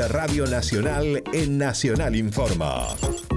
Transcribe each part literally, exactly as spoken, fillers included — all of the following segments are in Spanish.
de Radio Nacional en Nacional Informa.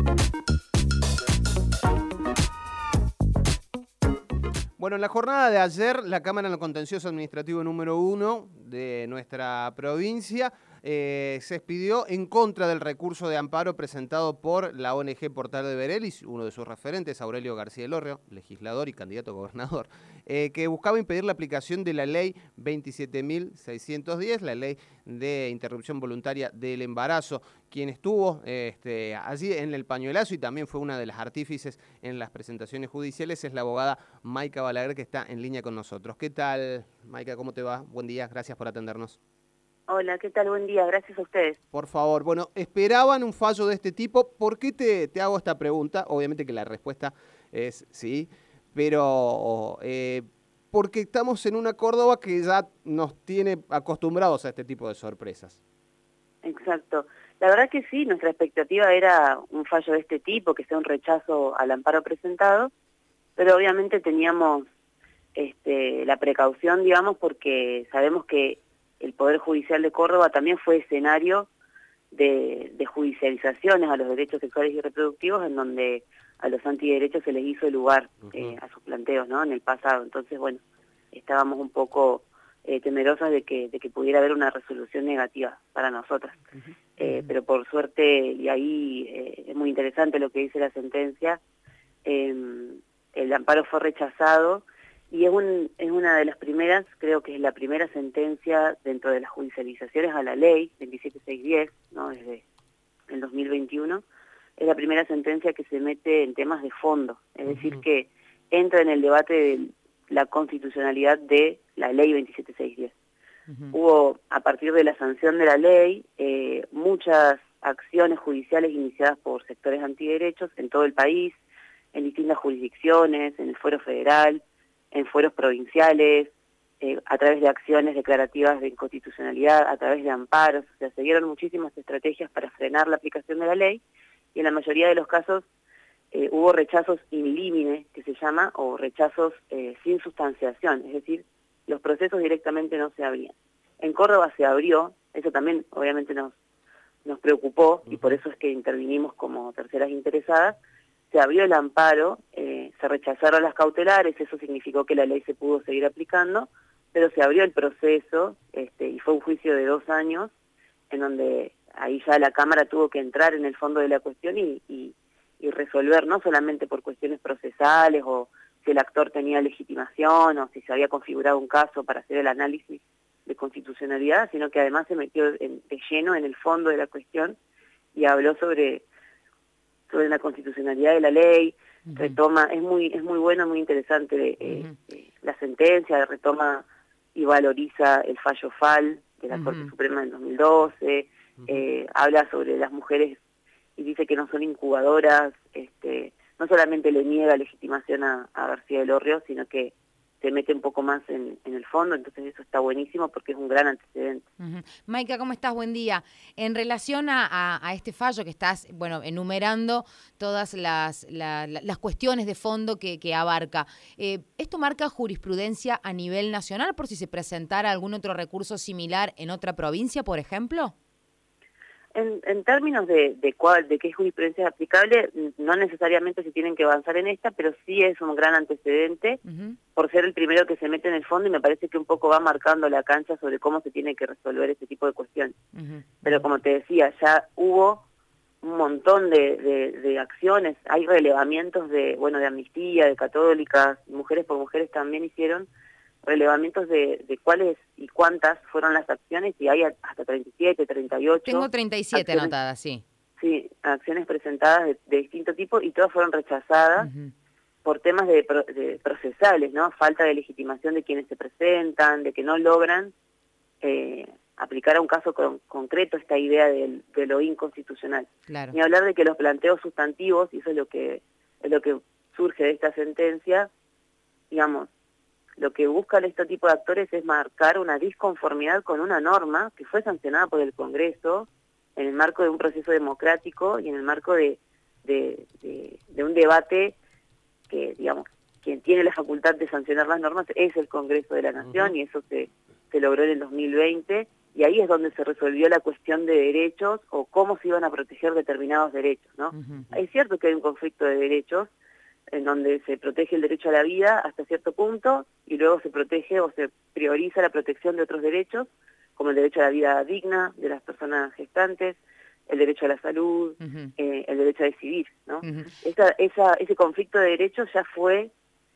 Bueno, en la jornada de ayer, la Cámara en lo Contencioso Administrativo número uno de nuestra provincia eh, se expidió en contra del recurso de amparo presentado por la O N G Portal de Berelis, uno de sus referentes, Aurelio García Elorrio, legislador y candidato a gobernador, eh, que buscaba impedir la aplicación de la ley veintisiete mil seiscientos diez, la ley de interrupción voluntaria del embarazo. Quien estuvo este, allí en el pañuelazo y también fue una de las artífices en las presentaciones judiciales es la abogada Mayca Balaguer, que está en línea con nosotros. ¿Qué tal, Mayca? ¿Cómo te va? Buen día, gracias por atendernos. Hola, ¿qué tal? Buen día, gracias a ustedes. Por favor, bueno, ¿esperaban un fallo de este tipo? ¿Por qué te, te hago esta pregunta? Obviamente que la respuesta es sí, pero eh, porque estamos en una Córdoba que ya nos tiene acostumbrados a este tipo de sorpresas. Exacto. La verdad que sí, nuestra expectativa era un fallo de este tipo, que sea un rechazo al amparo presentado, pero obviamente teníamos este, la precaución, digamos, porque sabemos que el Poder Judicial de Córdoba también fue escenario de, de judicializaciones a los derechos sexuales y reproductivos, en donde a los antiderechos se les hizo lugar uh-huh. eh, a sus planteos, ¿no?, en el pasado. Entonces, bueno, estábamos un poco eh, temerosas de que, de que pudiera haber una resolución negativa para nosotras. Uh-huh. eh, pero por suerte, y ahí eh, es muy interesante lo que dice la sentencia, eh, el amparo fue rechazado. Y es, un, es una de las primeras, creo que es la primera sentencia dentro de las judicializaciones a la ley veintisiete mil seiscientos diez, ¿no?, desde el dos mil veintiuno, es la primera sentencia que se mete en temas de fondo, es uh-huh. decir, que entra en el debate de la constitucionalidad de la ley veintisiete mil seiscientos diez. Uh-huh. Hubo, a partir de la sanción de la ley, eh, muchas acciones judiciales iniciadas por sectores antiderechos en todo el país, en distintas jurisdicciones, en el fuero federal, en fueros provinciales, eh, a través de acciones declarativas de inconstitucionalidad, a través de amparos. O sea, se dieron muchísimas estrategias para frenar la aplicación de la ley y en la mayoría de los casos eh, hubo rechazos in limine, que se llama, o rechazos eh, sin sustanciación, es decir, los procesos directamente no se abrían. En Córdoba se abrió, eso también obviamente nos, nos preocupó y por eso es que intervinimos como terceras interesadas. Se abrió el amparo, eh, se rechazaron las cautelares, eso significó que la ley se pudo seguir aplicando, pero se abrió el proceso este, y fue un juicio de dos años, en donde ahí ya la Cámara tuvo que entrar en el fondo de la cuestión y, y, y resolver, no solamente por cuestiones procesales o si el actor tenía legitimación o si se había configurado un caso para hacer el análisis de constitucionalidad, sino que además se metió en, de lleno en el fondo de la cuestión y habló sobre... sobre la constitucionalidad de la ley, uh-huh. retoma, es muy es muy bueno, muy interesante eh, uh-huh. eh, la sentencia, retoma y valoriza el fallo F A L de la uh-huh. Corte Suprema del dos mil doce, uh-huh. eh, habla sobre las mujeres y dice que no son incubadoras, este, no solamente le niega legitimación a, a García Elorrio, sino que se mete un poco más en, en el fondo, entonces eso está buenísimo porque es un gran antecedente. Uh-huh. Mayca, ¿cómo estás? Buen día. En relación a, a, a este fallo que estás, bueno, enumerando todas las, la, la, las cuestiones de fondo que, que abarca, eh, ¿esto marca jurisprudencia a nivel nacional por si se presentara algún otro recurso similar en otra provincia, por ejemplo? En, en términos de, de, cuál, de qué jurisprudencia es aplicable, no necesariamente se tienen que avanzar en esta, pero sí es un gran antecedente uh-huh. por ser el primero que se mete en el fondo y me parece que un poco va marcando la cancha sobre cómo se tiene que resolver este tipo de cuestiones. Uh-huh. Pero como te decía, ya hubo un montón de, de, de acciones, hay relevamientos de, bueno, de amnistía, de católicas, mujeres por mujeres también hicieron relevamientos de, de cuáles y cuántas fueron las acciones y hay hasta treinta y siete, treinta y ocho. Tengo treinta y siete acciones, anotadas, sí. Sí, acciones presentadas de, de distinto tipo y todas fueron rechazadas uh-huh. por temas de, de procesales, ¿no? Falta de legitimación de quienes se presentan, de que no logran eh, aplicar a un caso con, concreto esta idea de, de lo inconstitucional. Claro. Ni hablar de que los planteos sustantivos, y eso es lo que es lo que surge de esta sentencia, digamos, lo que buscan este tipo de actores es marcar una disconformidad con una norma que fue sancionada por el Congreso en el marco de un proceso democrático y en el marco de, de, de, de un debate que, digamos, quien tiene la facultad de sancionar las normas es el Congreso de la Nación uh-huh. y eso se, se logró en el dos mil veinte y ahí es donde se resolvió la cuestión de derechos o cómo se iban a proteger determinados derechos, ¿no? Uh-huh. Es cierto que hay un conflicto de derechos en donde se protege el derecho a la vida hasta cierto punto y luego se protege o se prioriza la protección de otros derechos, como el derecho a la vida digna de las personas gestantes, el derecho a la salud, uh-huh. eh, el derecho a decidir, ¿no? Uh-huh. Esa, esa, ese conflicto de derechos ya fue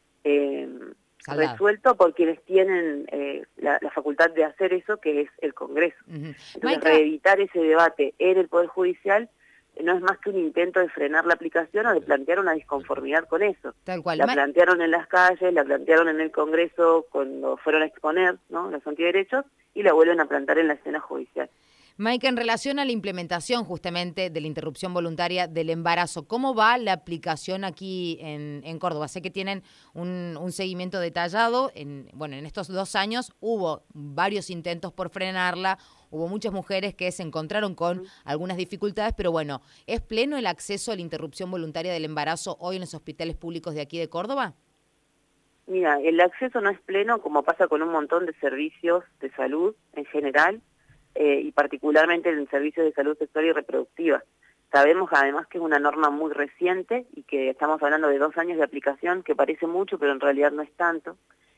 eh, resuelto por quienes tienen eh, la, la facultad de hacer eso, que es el Congreso. Uh-huh. Entonces, Maika, reeditar ese debate en el Poder Judicial no es más que un intento de frenar la aplicación o de plantear una disconformidad con eso. Tal cual. La Ma plantearon en las calles, la plantearon en el Congreso cuando fueron a exponer, ¿no?, los antiderechos, y la vuelven a plantear en la escena judicial. Maika, en relación a la implementación justamente de la interrupción voluntaria del embarazo, ¿cómo va la aplicación aquí en, en Córdoba? Sé que tienen un, un seguimiento detallado. En, bueno, en estos dos años hubo varios intentos por frenarla, hubo muchas mujeres que se encontraron con uh-huh. algunas dificultades, pero bueno, ¿es pleno el acceso a la interrupción voluntaria del embarazo hoy en los hospitales públicos de aquí de Córdoba? Mira, el acceso no es pleno, como pasa con un montón de servicios de salud en general, Eh, y particularmente en servicios de salud sexual y reproductiva. Sabemos además que es una norma muy reciente y que estamos hablando de dos años de aplicación, que parece mucho, pero en realidad no es tanto.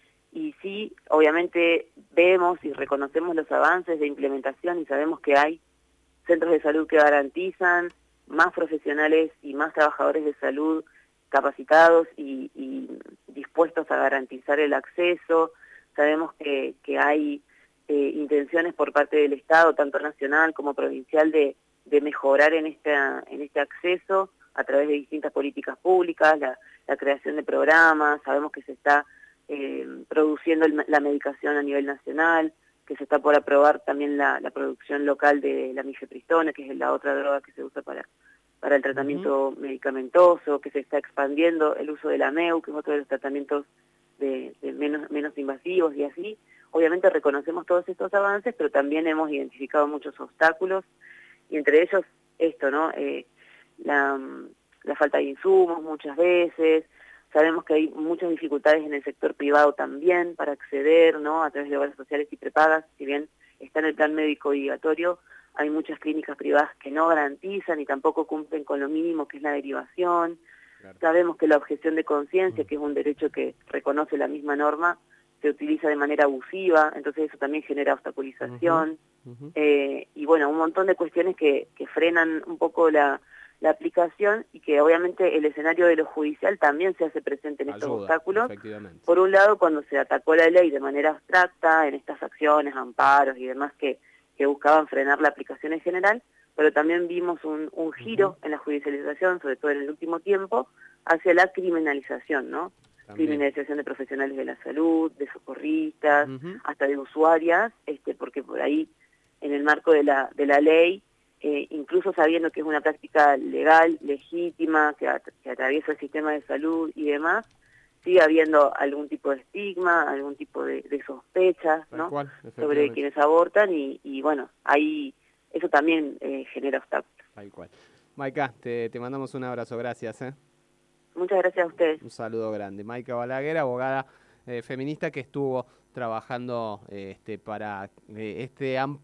Y sí, obviamente vemos y reconocemos los avances de implementación y sabemos que hay centros de salud que garantizan más profesionales y más trabajadores de salud capacitados y, y dispuestos a garantizar el acceso. Sabemos que, que hay Eh, intenciones por parte del Estado, tanto nacional como provincial, de, de mejorar en, esta, en este acceso a través de distintas políticas públicas, la, la creación de programas. Sabemos que se está eh, produciendo el, la medicación a nivel nacional, que se está por aprobar también la, la producción local de la mifepristona, que es la otra droga que se usa para, para el tratamiento uh-huh. medicamentoso, que se está expandiendo el uso de la M E U, que es otro de los tratamientos de, de menos, menos invasivos y así. Obviamente reconocemos todos estos avances, pero también hemos identificado muchos obstáculos, y entre ellos esto, ¿no? Eh, la, la falta de insumos muchas veces. Sabemos que hay muchas dificultades en el sector privado también para acceder, ¿no?, a través de obras sociales y prepagas. Si bien está en el plan médico obligatorio, hay muchas clínicas privadas que no garantizan y tampoco cumplen con lo mínimo que es la derivación. Claro. Sabemos que la objeción de conciencia, que es un derecho que reconoce la misma norma, se utiliza de manera abusiva, entonces eso también genera obstaculización. Uh-huh. Uh-huh. Eh, y bueno, un montón de cuestiones que, que frenan un poco la, la aplicación, y que obviamente el escenario de lo judicial también se hace presente en estos Ayuda, obstáculos. Por un lado, cuando se atacó la ley de manera abstracta, en estas acciones, amparos y demás que, que buscaban frenar la aplicación en general, pero también vimos un, un giro uh-huh. en la judicialización, sobre todo en el último tiempo, hacia la criminalización, ¿no? También. Criminalización de profesionales de la salud, de socorristas, uh-huh. hasta de usuarias, este, porque por ahí, en el marco de la, de la ley, eh, incluso sabiendo que es una práctica legal, legítima, que, at que atraviesa el sistema de salud y demás, sigue habiendo algún tipo de estigma, algún tipo de, de sospechas, ¿no?, cual, sobre quienes abortan, y, y bueno, ahí eso también eh, genera obstáculos. Tal cual. Maika, te, te mandamos un abrazo, gracias, ¿eh? Muchas gracias a ustedes. Un saludo grande. Maika Balaguer, abogada eh, feminista que estuvo trabajando eh, este, para eh, este amparo.